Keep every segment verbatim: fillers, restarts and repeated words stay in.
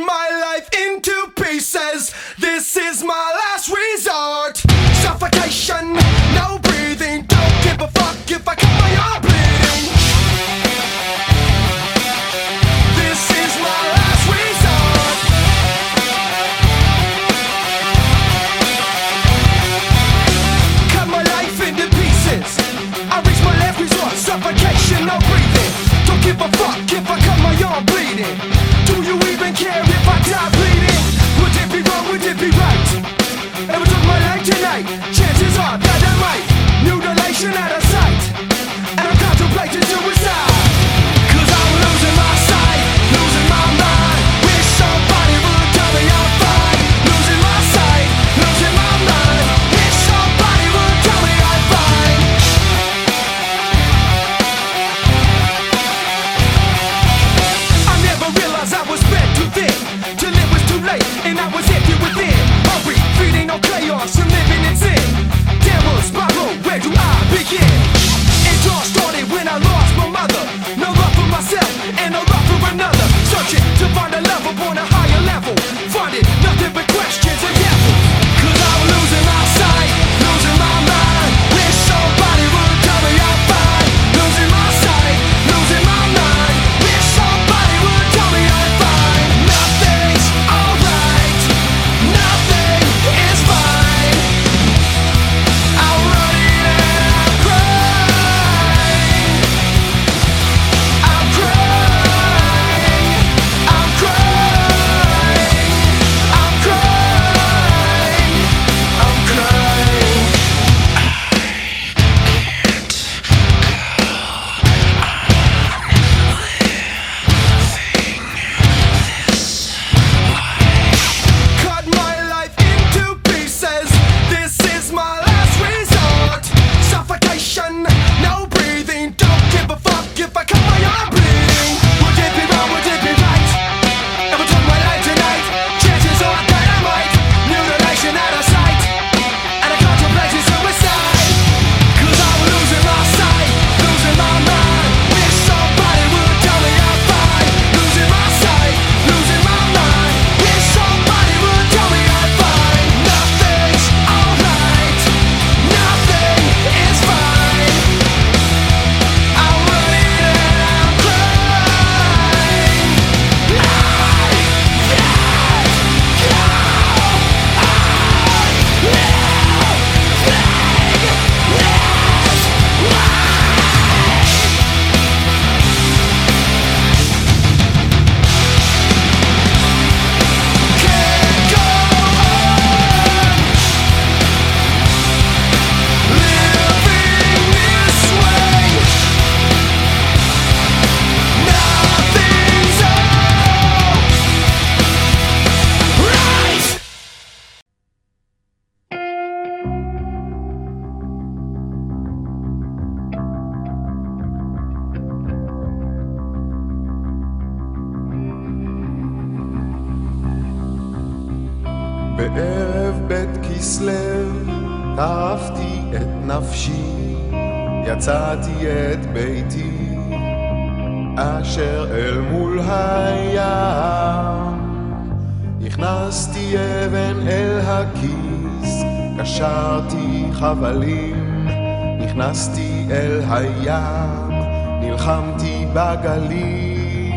my life into pieces. This is my last resort. Suffocation, no breathing. Don't give a fuck if I cut my arm bleeding. This is my last resort. Cut my life into pieces. I reach my last resort. Suffocation, no breathing. Don't give a fuck if I cut my arm bleeding. Do you even care if I die bleeding? Would it be wrong, would it be right? If I took my life tonight, chances are that I might. Mutilation out of sight, and I'm contemplating suicide. Cause I'm losing my sight, losing my mind. Wish somebody would tell me I'm fine. Losing my sight, losing my mind. Wish somebody would tell me I'm fine. I never realized I was spread too thin, till it was too late and I was empty within. Hungry, feeding on chaos and living in sin. Downward spiral, where do I begin? It all started when I lost my mother. No love for myself and no love for another. Searching to find a love upon a higher level. Finding nothing but questions and devils. Cause I'm losing my sight, losing my mind. Wish somebody would tell me I'm fine. Losing my sight, losing my mind. Wish somebody would tell me I'm fine. Nothing's alright, nothing is fine. I'm running and I'm crying. I'm crying, I'm crying, I'm crying, I'm crying. Cut my life into pieces. This is my last resort. Suffocation, no breathing. Don't give a fuck if I cut my arm bleeding. Would it be wrong, would it be right? If I took my life tonight, chances are that I might. Mutilation out of sight, and I contemplate suicide. Cause I'm losing my sight, losing my mind. Wish somebody would tell me I'm fine. Losing my sight, losing my mind. Wish somebody would tell me I'm fine. Nothing's alright, nothing is fine. I'm running and I'm crying. Can't go on living this way. Nothing's alright. בערב בית כסלו טרפתי את נפשי, יצאתי את ביתי אשר אל מול הים. הכנסתי אבן אל הכיס, קשרתי חבלים, נכנסתי אל הים, נלחמתי בגלים.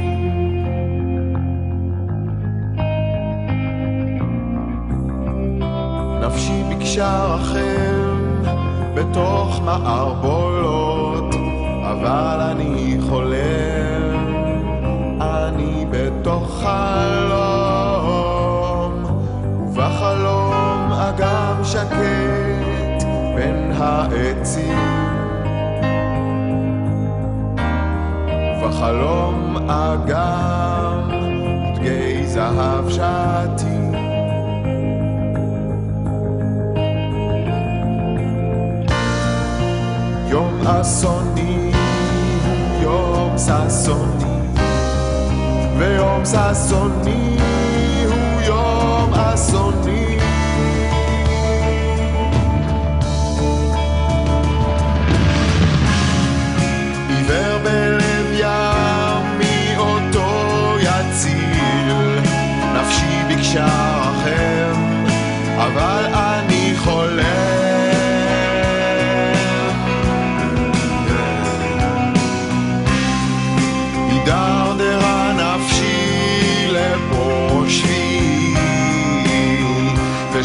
נפשי ביקשה רחם בתוך מערבולות, אבל אני חולם, אני בתוך חלום, ובחלום אגם שקט בין העצים, ובחלום אגם דגי זהב שעתי. יום אסוני הוא יום ששוני, ויום ששוני הוא יום אסוני. עיוור בלב ים מי אותו יציל,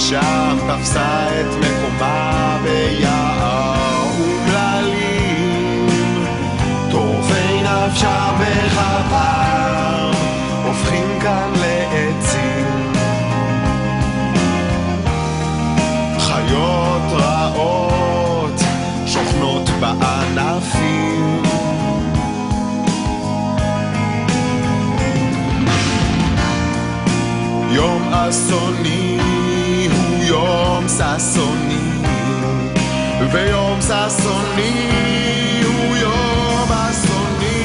שם תפסה את מקומה ביער ומללים, טורפי נפשה בחפר הופכים כאן לעצים, חיות רעות שוכנות בענפים, יום אסוני הוא יום ששוני, ויום ששוני הוא יום אסוני.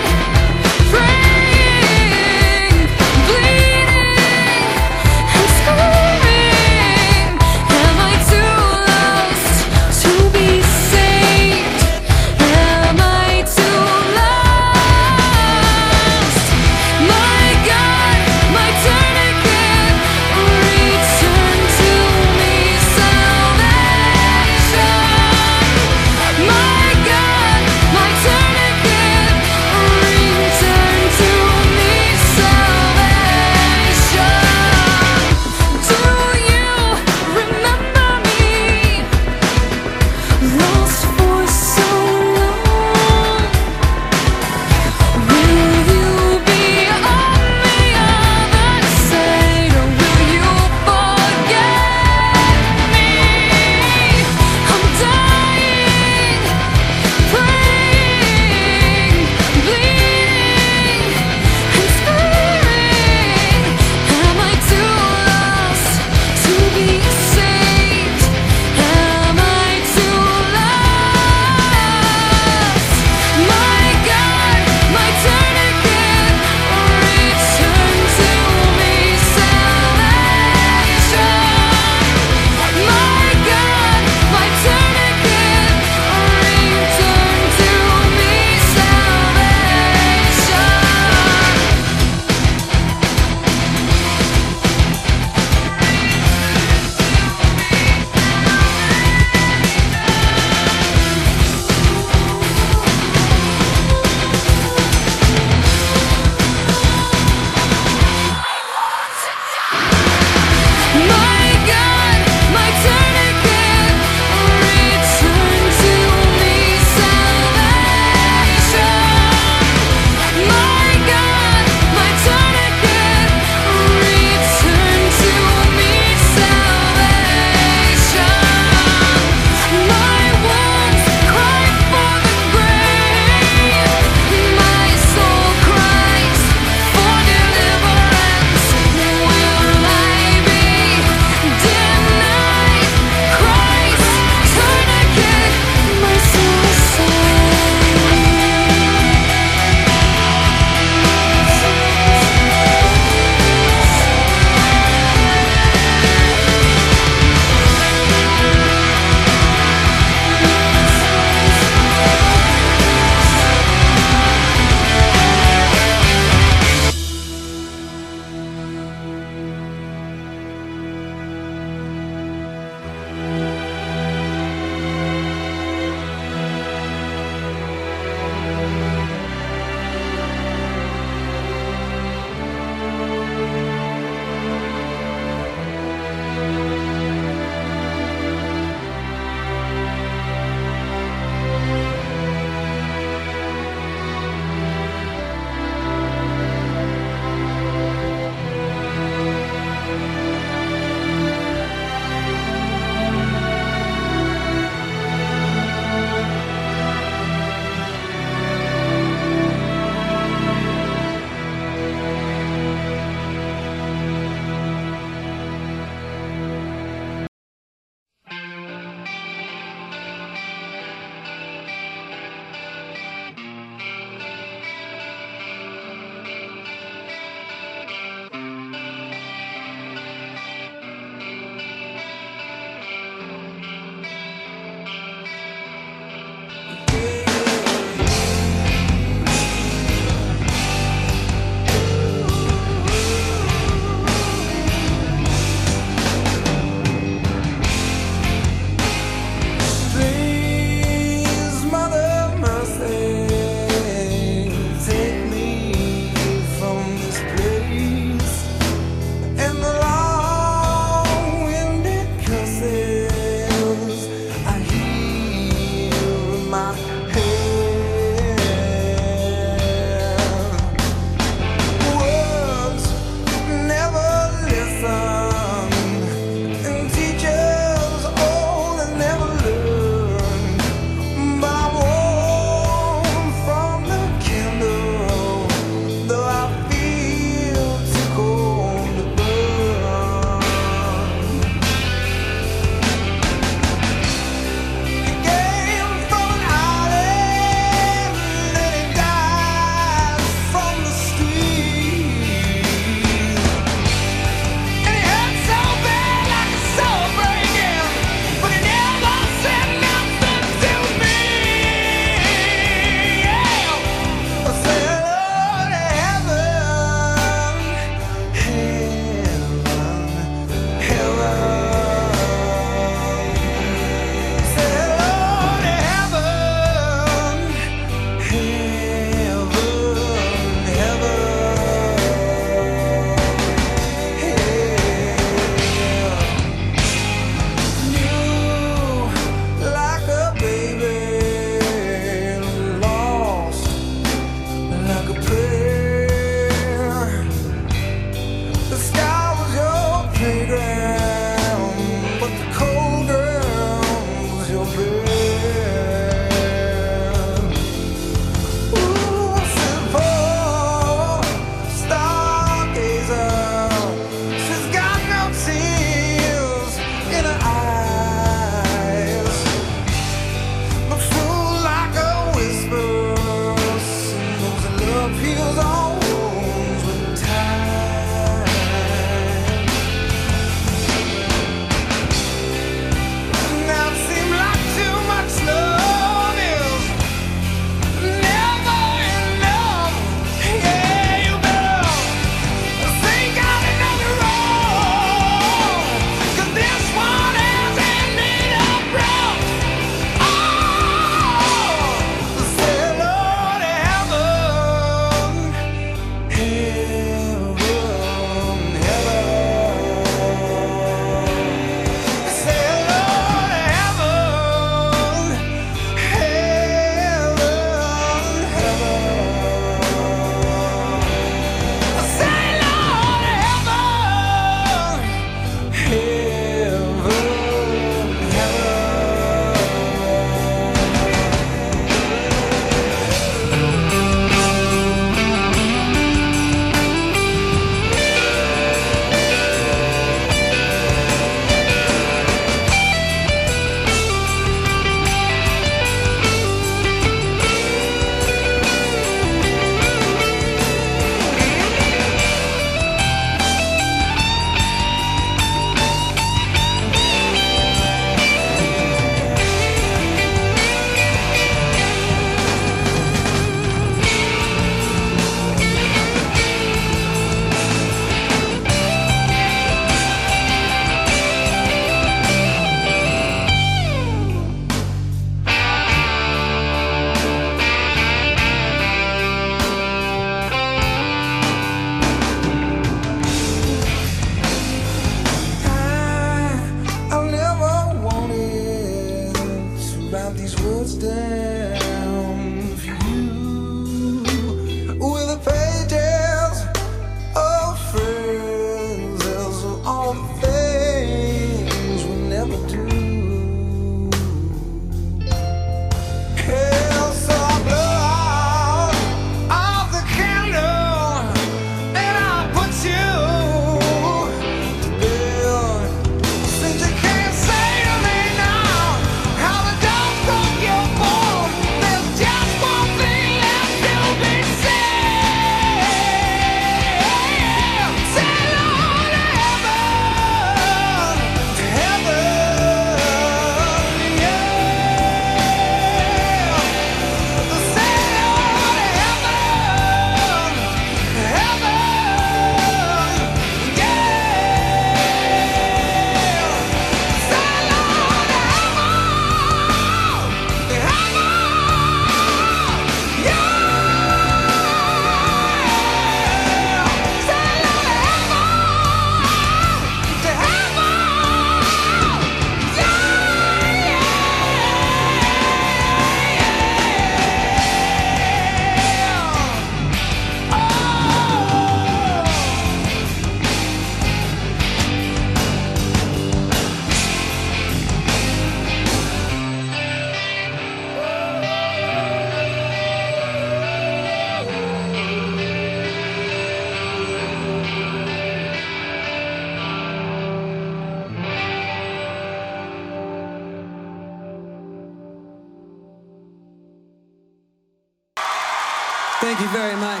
Thank you very much.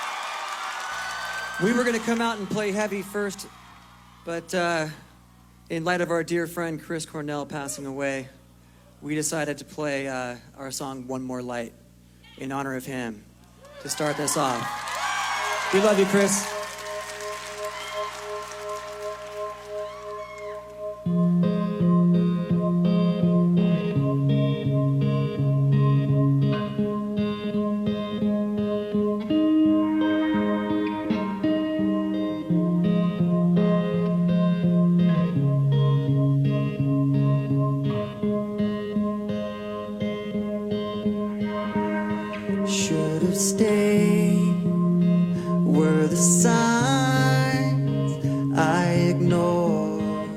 We were going to come out and play heavy first, but uh, in light of our dear friend Chris Cornell passing away, we decided to play uh, our song One More Light in honor of him to start this off. We love you, Chris. Should have stayed were the signs I ignored.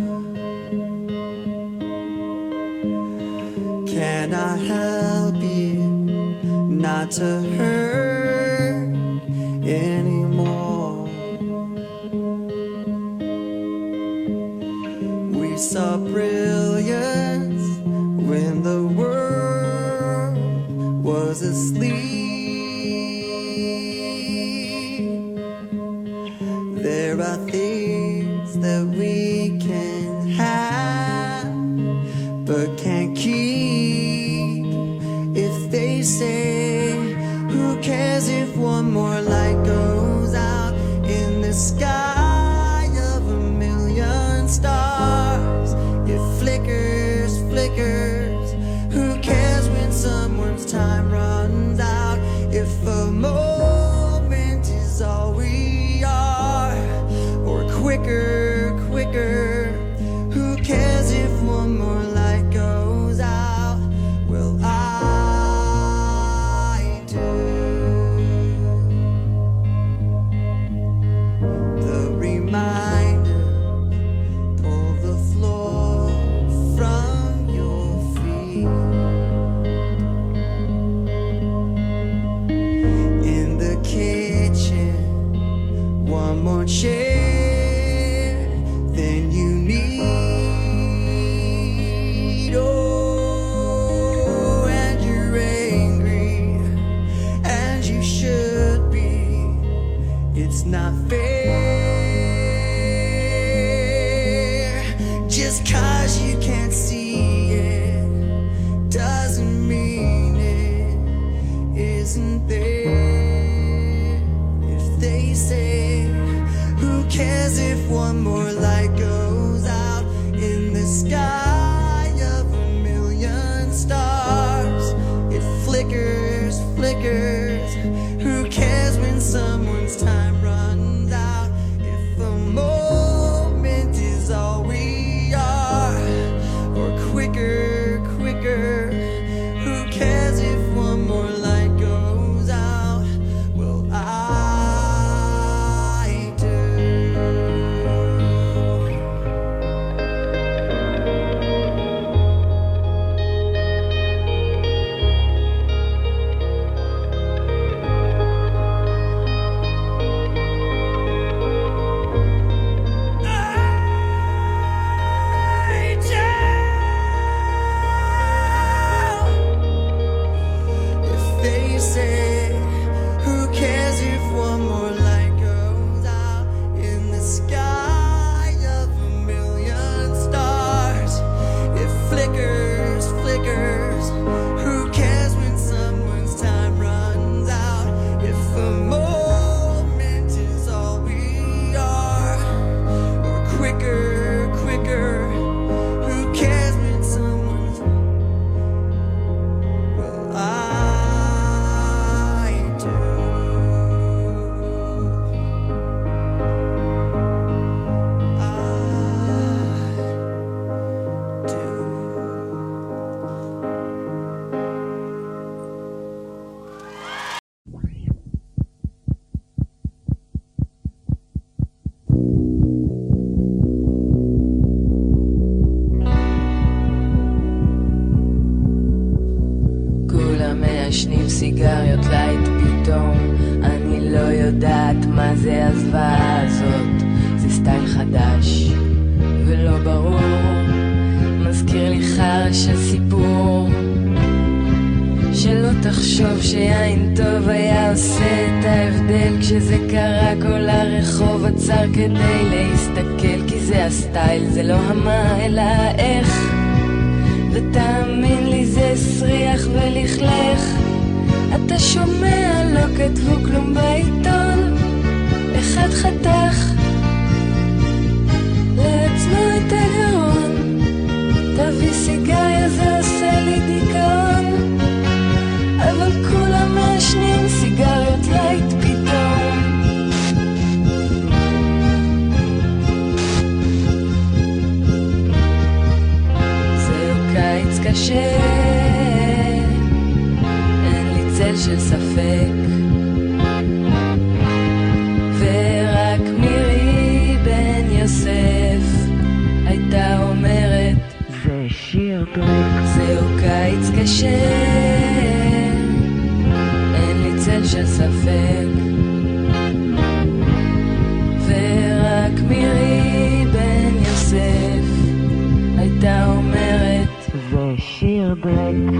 Cannot help you not to hurt anymore. We saw brilliance when the world was asleep. There are things that we can have but can't keep. If they say, who cares if one more light goes out in the sky of a million stars? It flickers, flickers. Who cares when someone's time runs out? If a moment is all we are, or quicker, quicker. Who cares if one more light goes out? Well, I do. The reminder, pull the floor from your feet. In the kitchen, one more chair than you need. Oh, and you're angry, and you should be. It's not fair. Just 'cause you can't see it doesn't mean it isn't there. If they say, who cares if one more light goes out in the sky of a million stars? It flickers, flickers. Who cares when someone's time runs out? If a moment is all we are, or quicker, quicker. Who cares if one more light goes out? Well, I do. If they say, who cares if one more light goes out in the sky of a million stars? It flickers, flickers. Who cares when someone's time runs out? If a moment is all we are, or quicker, quicker. Who cares when someone's well, I do. I do. כולם מעשנים סיגריות לייט פתאום, אני לא יודעת מה זה הזוועה הזאת. זה סטייל חדש ולא ברור, מזכיר לי חרא של סיפור שלא תחשוב שיין טוב היה עושה את ההבדל. כשזה קרה כל הרחוב עצר כדי להסתכל, כי זה הסטייל, זה לא המה אלא האיך. ותאמין לי זה סריח ולכלך. אתה שומע, לא כתבו כלום בעיתון, אחד חתך לעצמו את הגרון. תביא סיגריה, זה עושה לי דיכאון, אבל כולם מעשנים סיגריות לייט פתאום. זהו קיץ קשה, אין לי צל של ספק, ורק מירי בן יוסף הייתה אומרת זה שיר דרק. זהו קיץ קשה, אין לי צל של ספק, ורק מירי בן יוסף הייתה אומרת זה שיר דרק.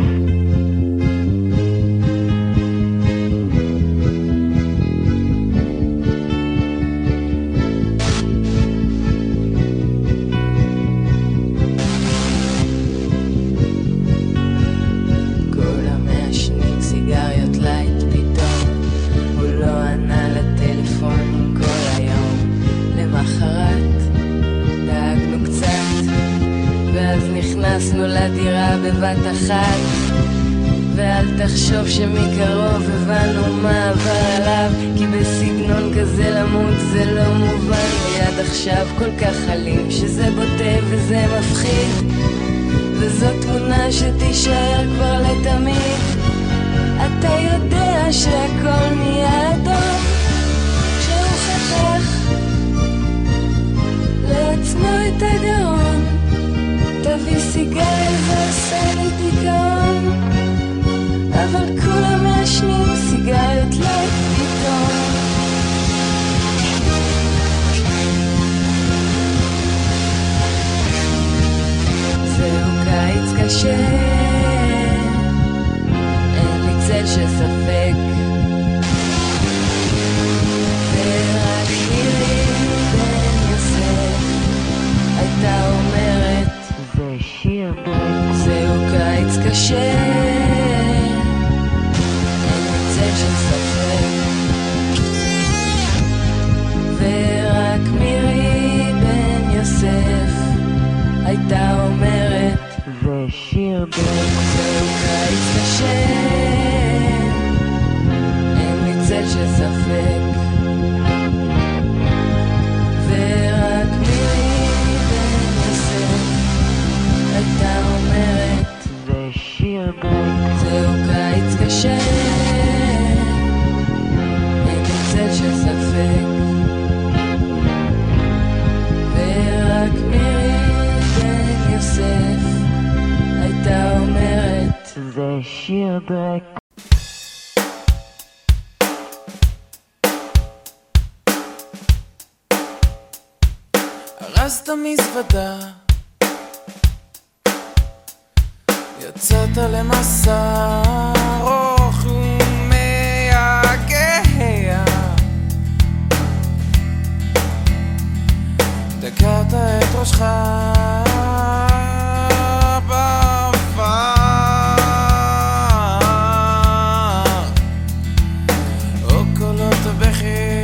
נכנסנו לדירה בבת אחת, ואל תחשוב שמקרוב הבנו מה עבר עליו, כי בסגנון כזה למות זה לא מובן. ליד עכשיו כל כך חלים שזה בוטה וזה מפחיד, וזו תמונה שתישאר כבר לתמיד. אתה יודע שהכל נהיה אדום כשהוא חתך לעצמו את הגרון. תביא סיגריה, זה עושה לי דיכאון, אבל כולם מעשנים סיגריות לייט פתאום. זהו קיץ קשה, אין לי צל של ספק, ורק מירי בן יוסף הייתה אומרת זהו קיץ קשה, אין לי צל של ספק, ורק מירי בן יוסף הייתה אומרת זה שיר דרק. זהו קיץ קשה, אין לי צל של ספק, ורק מירי בן יוסף הייתה אומרת זה שיר דרק. זהו קיץ קשה, אין לי צל של ספק, ורק מירי בן יוסף הייתה אומרת זה שיר דרק. הרסת מזוודה, יצאת למסע ארוך ומייגע, דקרת את ראשך בעפר, או קולות בכי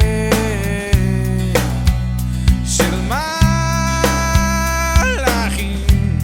של מלאכים,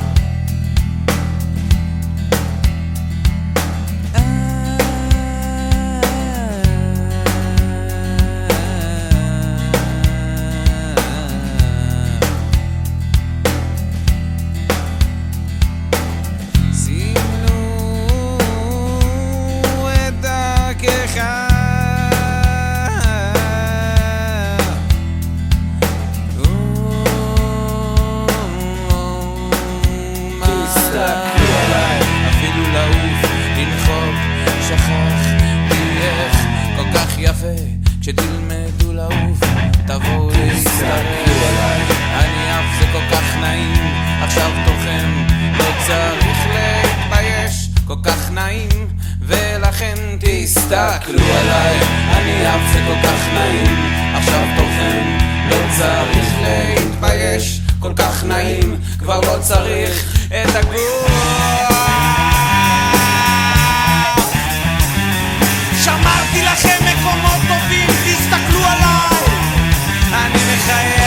כשתלמדו לעוף תבואו להסתכל עליי, אני אף זה כל כך נעים עכשיו תוכם, לא צריך להתבייש, כל כך נעים תסתכלו עליי, אני אף זה כל כך נעים, עכשיו תורכם, לא צריך להתבייש, כל כך נעים, כבר לא צריך את הגוף. שמרתי לכם מקומות טובים, תסתכלו עליי, אני מחייב.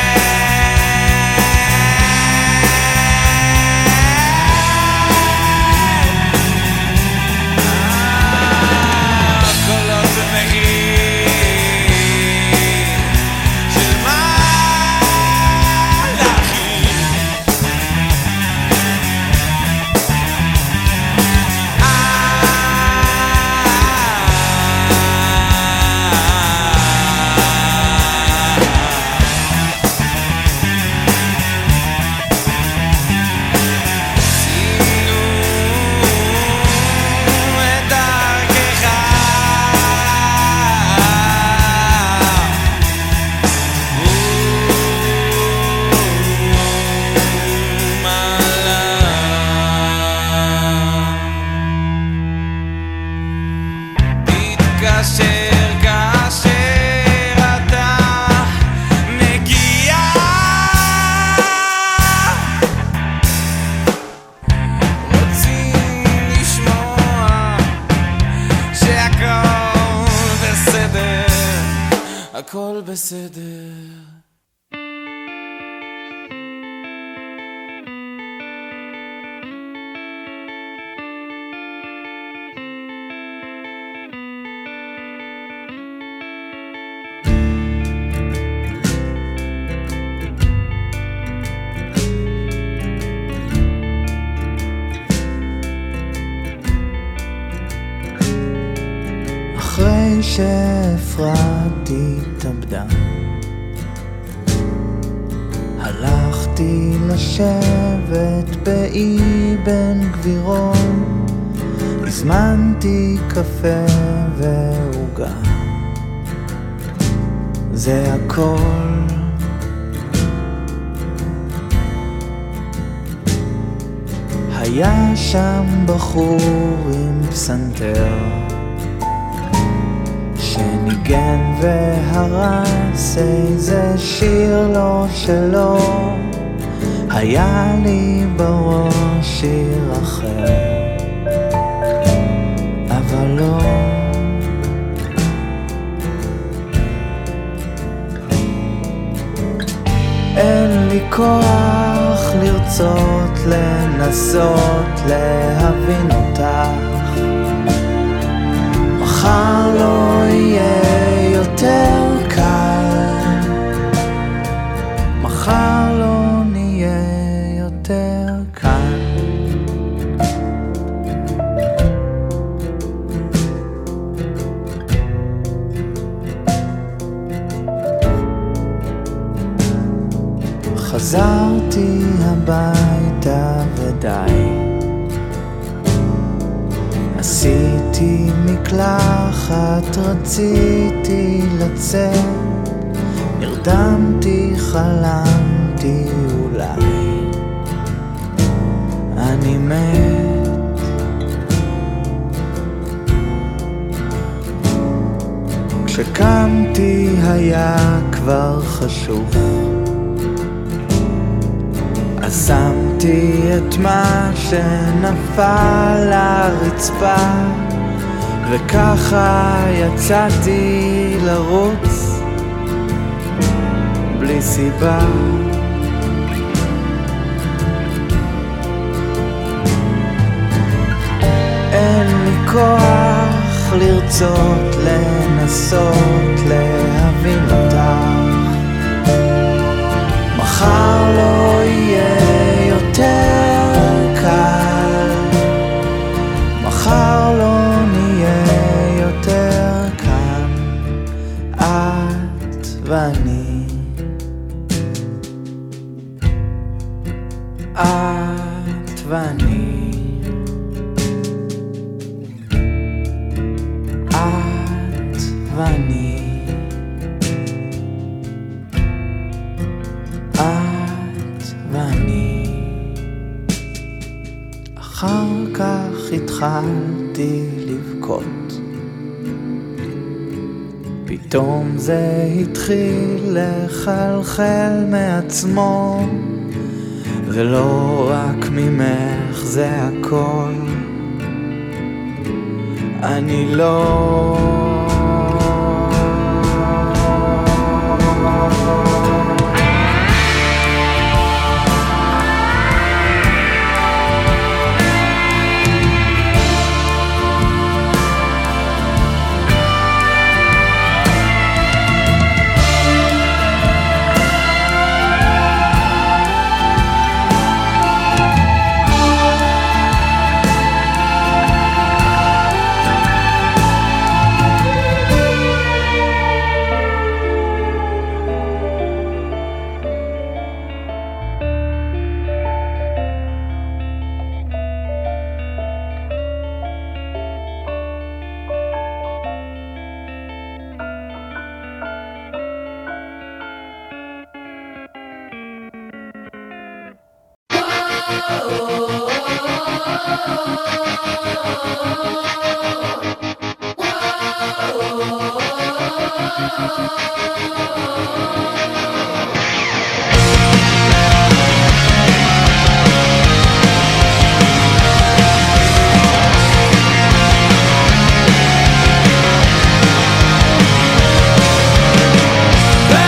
הכל בסדר. אחרי שהפרעתי התאבדה, הלכתי לשבת באי בן גבירון, הזמנתי קפה ועוגה, זה הכל. היה שם בחור עם פסנתר שניגן והרס איזה שיר לא שלו, היה לי בראש שיר אחר, אבל לא. אין לי כוח לרצות לנסות להבין אותך, מחר לא יהיה יותר קל, מחר לא נהיה יותר קל. חזרתי הביתה ודי, עשיתי מקלחת, רציתי לצאת, נרדמתי, חלמתי אולי אני מת. כשקמתי היה כבר חשוך, אז שמתי את מה שנפל לרצפה, וככה יצאתי לרוץ בלי סיבה. אין לי כוח לרצות לנסות להבין אותך, מחר לא יהיה יותר קל, מחר לא נהיה יותר כאן, את ואני, את ואני, את ואני, את ואני. אחר כך התחלתי לבכות, פתאום זה התחיל לחלחל מעצמו, ולא רק ממך זה הכל. אני לא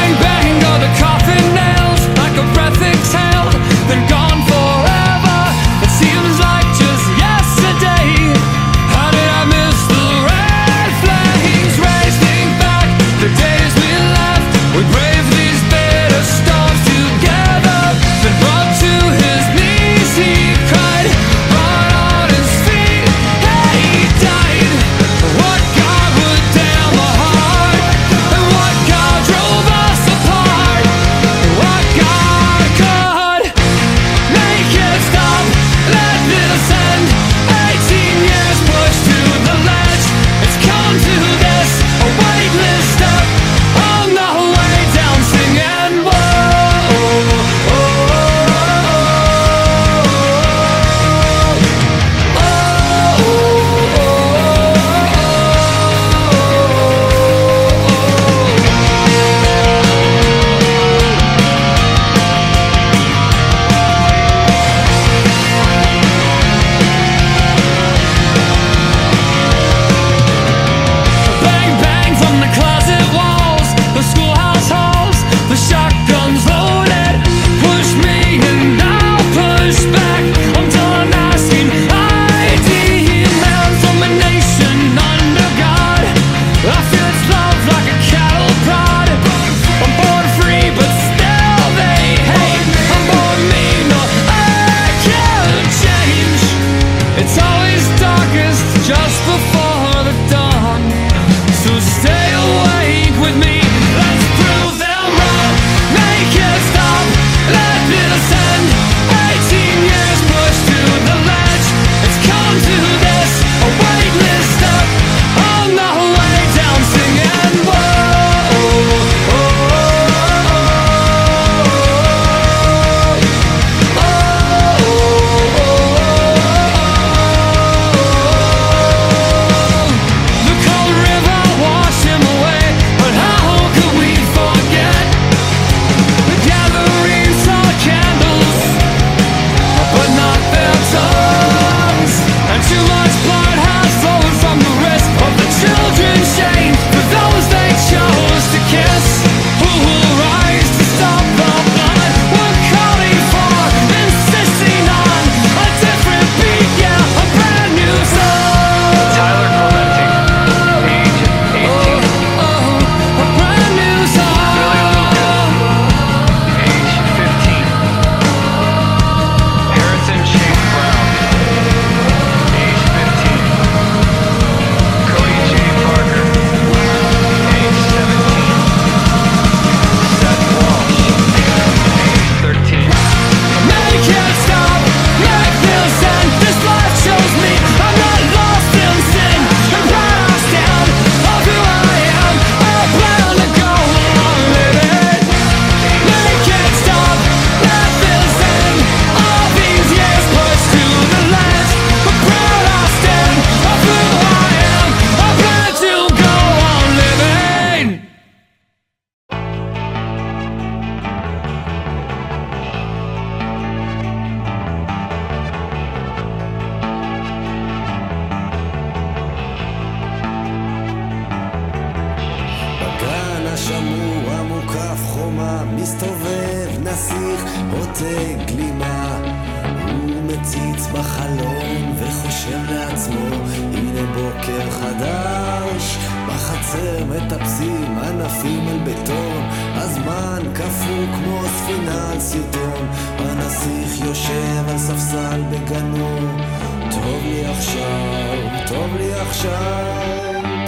Bang bang go the coffin nails like a breath exhaled, then gone forever. מסתובב נסיך עוטה גלימה, הוא מציץ בחלון וחושב לעצמו, הנה בוקר חדש, בחצר מטפסים ענפים על בטון, הזמן קפוא כמו ספינה על סרטון, הנסיך יושב על ספסל בגנו, טוב לי עכשיו, טוב לי עכשיו.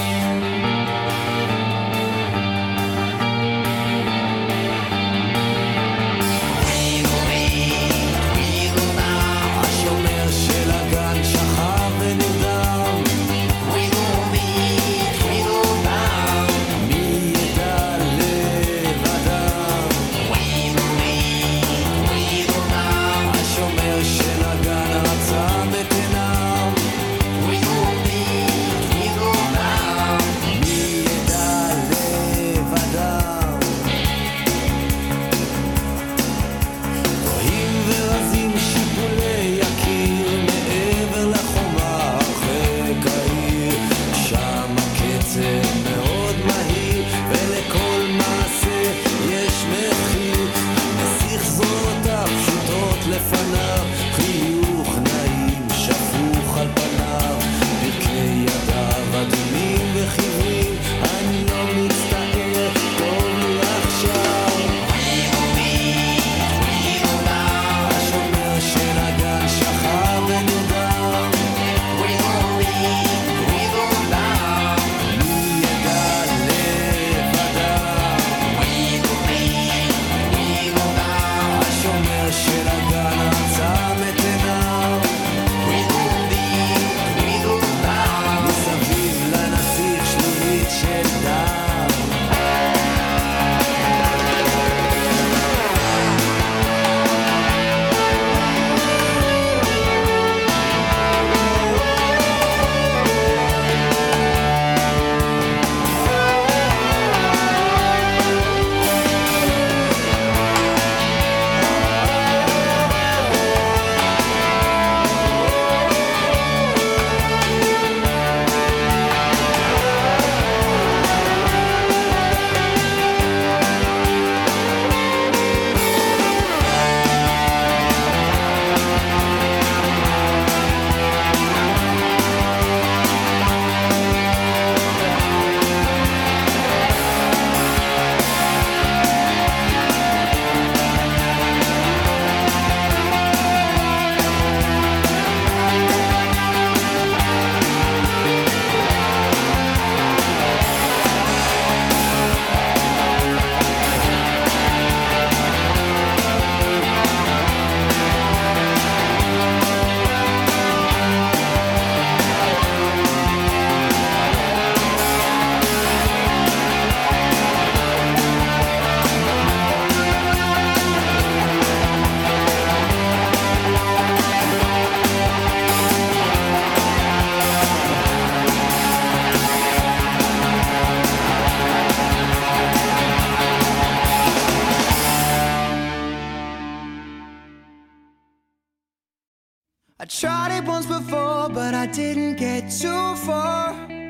I tried it once before, but I didn't get too far.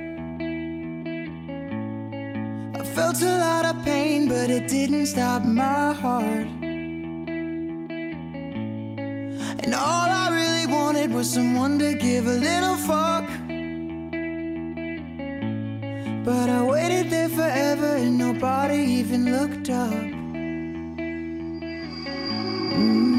I felt a lot of pain, but it didn't stop my heart. And all I really wanted was someone to give a little fuck. But I waited there forever and nobody even looked up. Mm.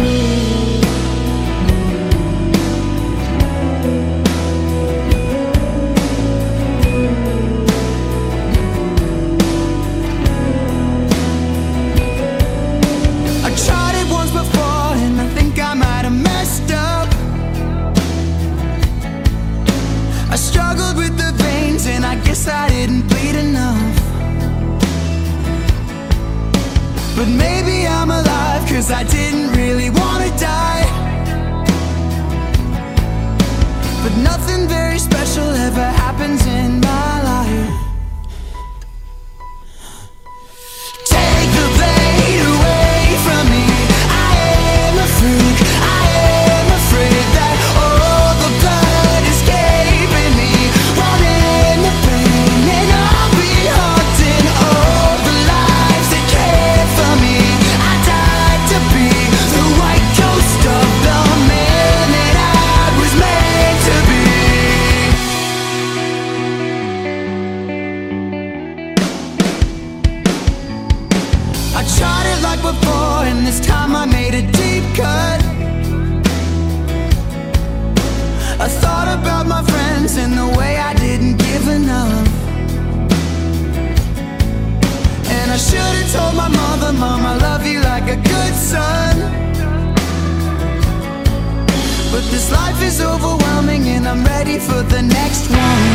I didn't bleed enough, but maybe I'm alive 'cause I didn't really want to die. But nothing very special ever happens in my life. Take the blade away from me. I am a freak, I am afraid that all the blood escaping me, running the pain, and I'll be haunting all the lives that care for me. like before, and this time I made a deep cut. I thought about my friends and the way I didn't give enough. And I should have told my mother, Mom, I love you like a good son. But this life is overwhelming and I'm ready for the next one.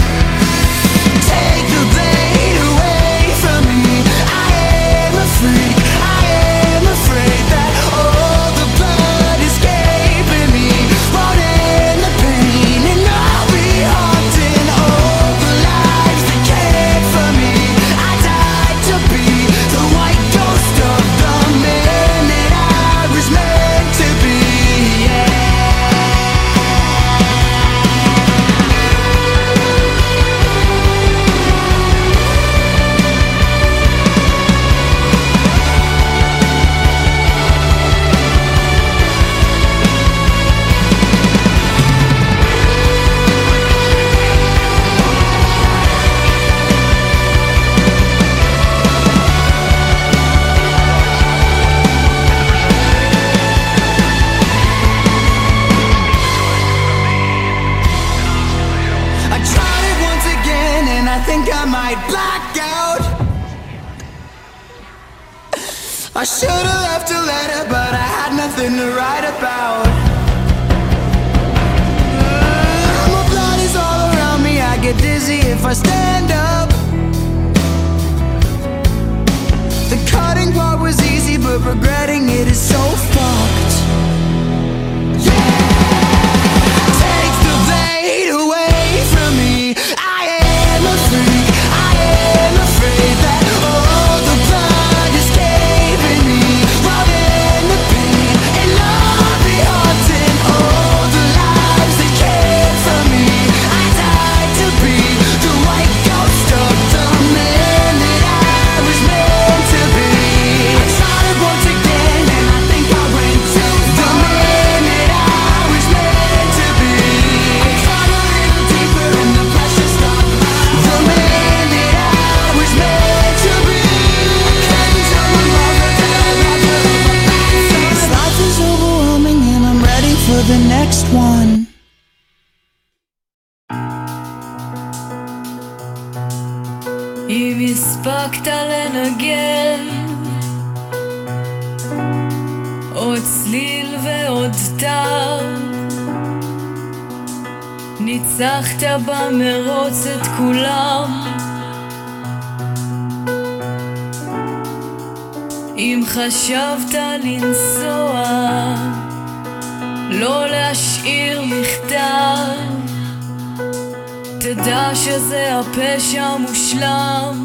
Take the weight away from me. I am a freak, I am afraid that all the blood escaping me won't end the pain, and I'll be haunting all the lives that cared for me. I died to be the white ghost of the man that I was meant to be, yeah. I should've left a letter, but I had nothing to write about. uh, My blood is all around me, I get dizzy if I stand up. The cutting part was easy, but regretting it is so fucked. Yeah! Take the weight away from me. I am a freak, I am afraid that all the blood is caving me, robbing the pain, and I'll be haunting all the lives that cared for me. I died to be the white ghost of the man that I was meant to be. I tried it once again and I think I went too far. The man that I was meant to be. I tried a little deeper and the pressure stopped. The man that I was meant to be. I couldn't tell my mother that I loved her. This life is overwhelming and I'm ready for the next one. אם הספקת לנגן עוד צליל ועוד תר, ניצחת במרוץ את כולם. אם חשבת לנסוע, לא להשאיר מכתב, תדע שזה הפשע מושלם.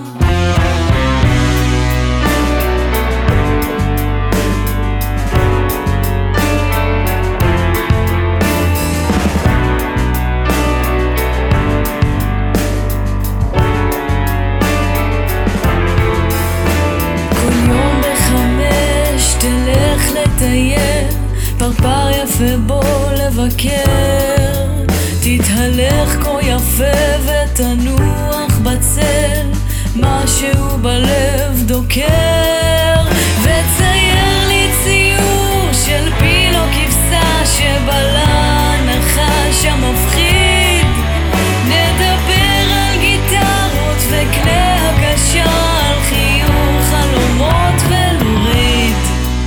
כל יום בחמש תלך לטייל, פרפר יפה בו לבקר, תתהלך כה יפה ותנוח בצל, משהו בלב דוקר, וצייר לי ציור של פיל או כבשה שבלה נחש המפחיד, נדבר על גיטרות וכלי הקשה, על חיוך חלומות ולוריד.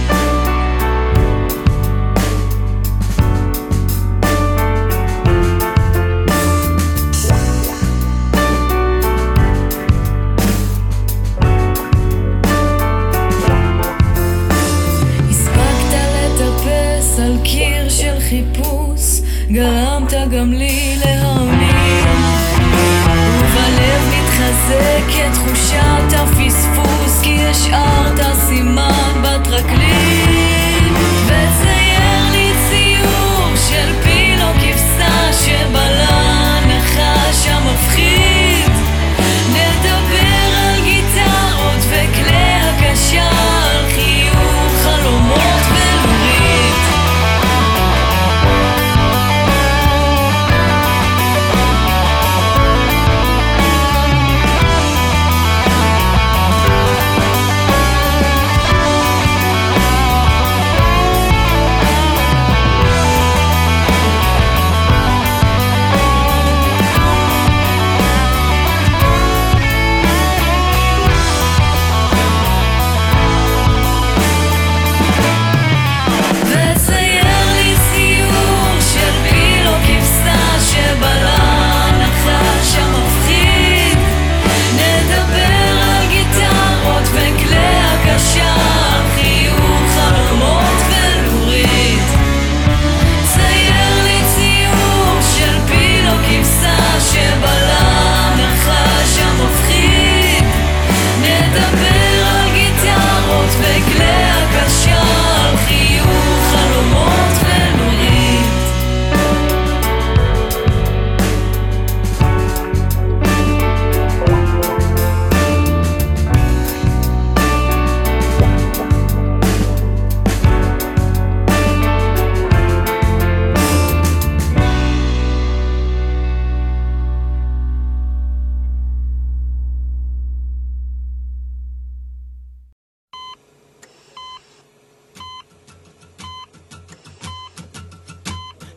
חיפוש, גרמת גם לי להאמין, ובלב מתחזקת תחושת הפספוס, כי השארת סימן בטרקלין, וצייר לי ציור של פיל או כבשה שבלה נחש המפחיד, נדבר על גיטרות וכלי הקשה, על חיוך חלומות ולורית.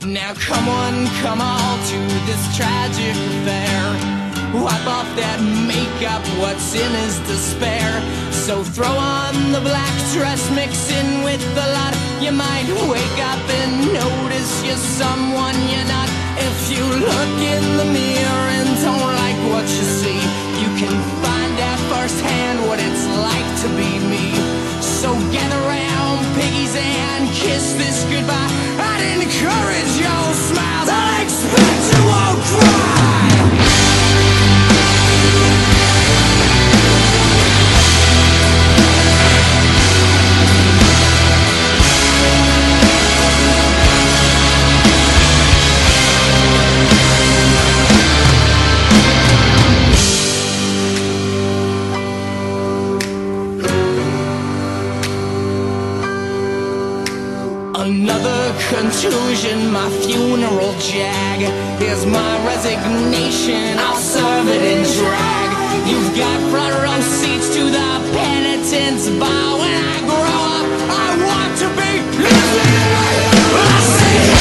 Now come on, come all to this tragic affair. Wipe off that makeup, what's in is despair. So throw on the black dress, mix in with the lot. You might wake up and notice you're someone you're not. If you look in the mirror and don't like what you see, you can find out firsthand what it's like to be me. So gather round, piggies, and kiss this goodbye. I'd encourage your smiles, I expect you won't cry. Another contusion, my funeral jag. Here's my resignation, I'll serve it in drag. You've got front row seats to the penitence bar. When I grow up, I want to be living. I say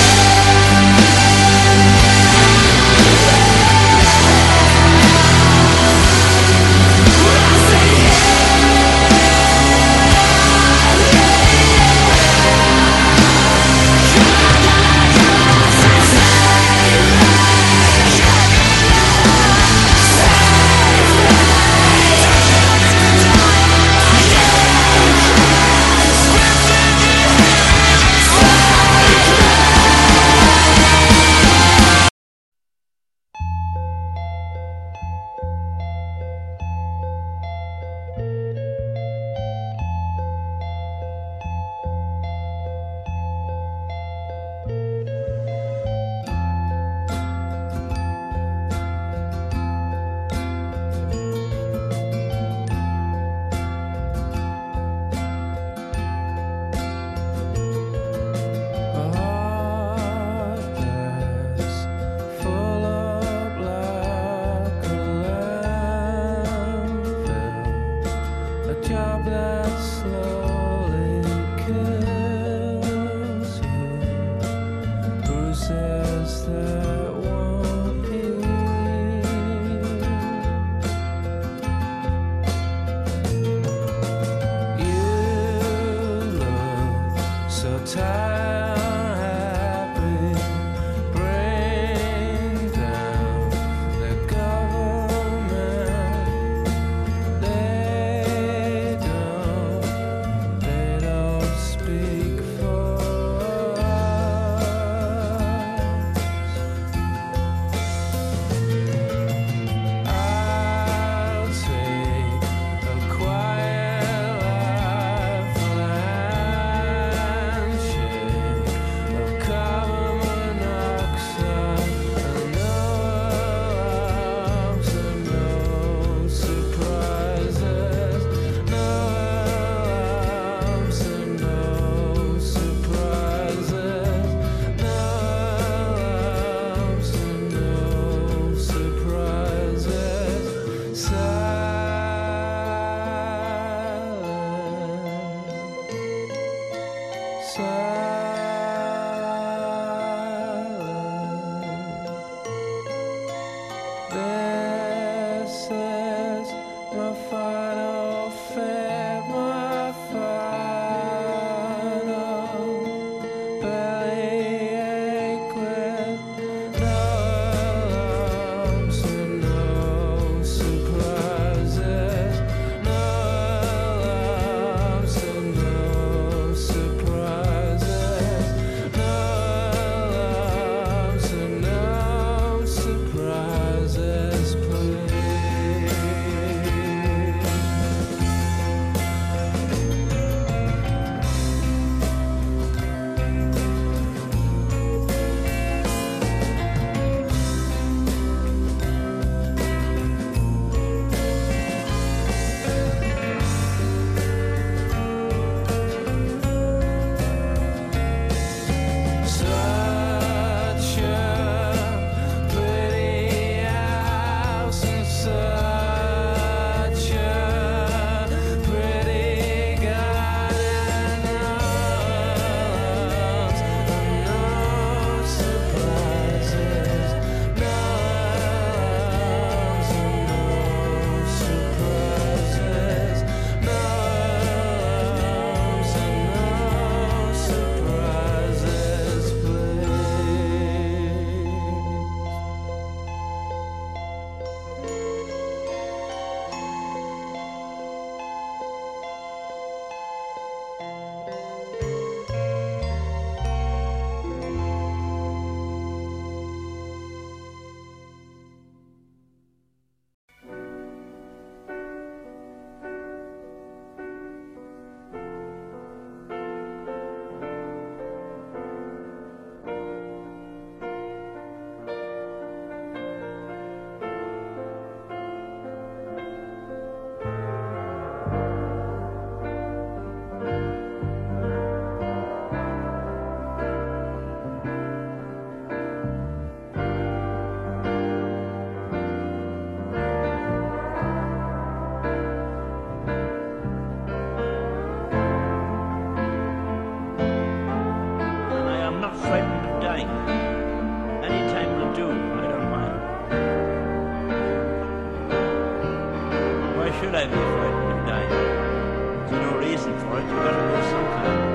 reason for it. You've got to do something.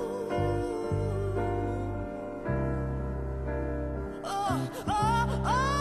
oh, oh.